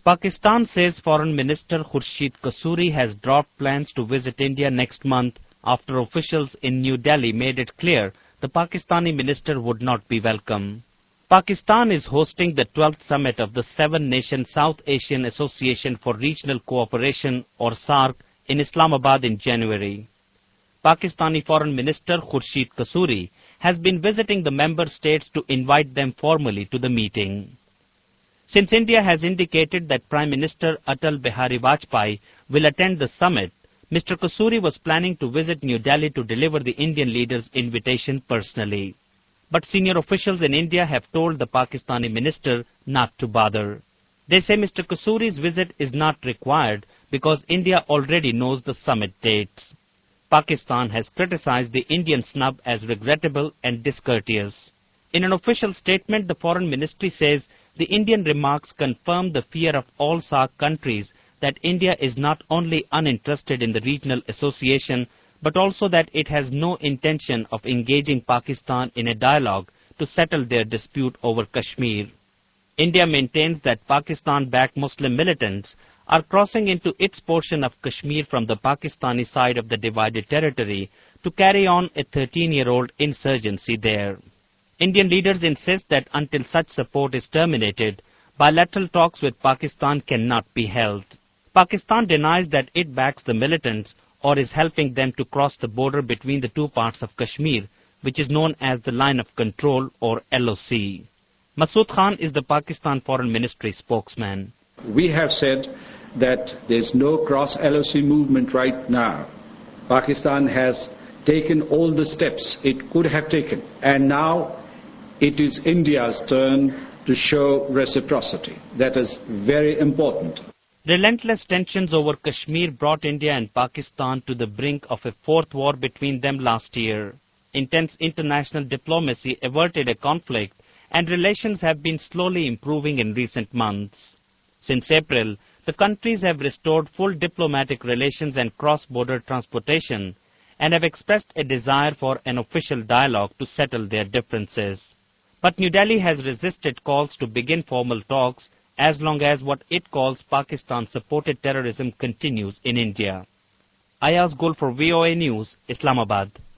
Pakistan says Foreign Minister Khurshid Kasuri has dropped plans to visit India next month after officials in New Delhi made it clear the Pakistani minister would not be welcome. Pakistan is hosting the 12th summit of the seven-nation South Asian Association for Regional Cooperation or SAARC in Islamabad in January. Pakistani Foreign Minister Khurshid Kasuri has been visiting the member states to invite them formally to the meeting. Since India has indicated that Prime Minister Atal Bihari Vajpayee will attend the summit, Mr. Kasuri was planning to visit New Delhi to deliver the Indian leader's invitation personally. But senior officials in India have told the Pakistani minister not to bother. They say Mr. Kasuri's visit is not required because India already knows the summit dates. Pakistan has criticized the Indian snub as regrettable and discourteous. In an official statement, the Foreign Ministry says the Indian remarks confirm the fear of all SAARC countries that India is not only uninterested in the regional association, but also that it has no intention of engaging Pakistan in a dialogue to settle their dispute over Kashmir. India maintains that Pakistan-backed Muslim militants are crossing into its portion of Kashmir from the Pakistani side of the divided territory to carry on a 13-year-old insurgency there. Indian leaders insist that until such support is terminated, bilateral talks with Pakistan cannot be held. Pakistan denies that it backs the militants or is helping them to cross the border between the two parts of Kashmir, which is known as the Line of Control or LOC. Masood Khan is the Pakistan Foreign Ministry spokesman. We have said that there's no cross-LOC movement right now. Pakistan has taken all the steps it could have taken, and now it is India's turn to show reciprocity. That is very important. Relentless tensions over Kashmir brought India and Pakistan to the brink of a fourth war between them last year. Intense international diplomacy averted a conflict, and relations have been slowly improving in recent months. Since April, the countries have restored full diplomatic relations and cross-border transportation, and have expressed a desire for an official dialogue to settle their differences. But New Delhi has resisted calls to begin formal talks as long as what it calls Pakistan-supported terrorism continues in India. Ayaz Gul for VOA News, Islamabad.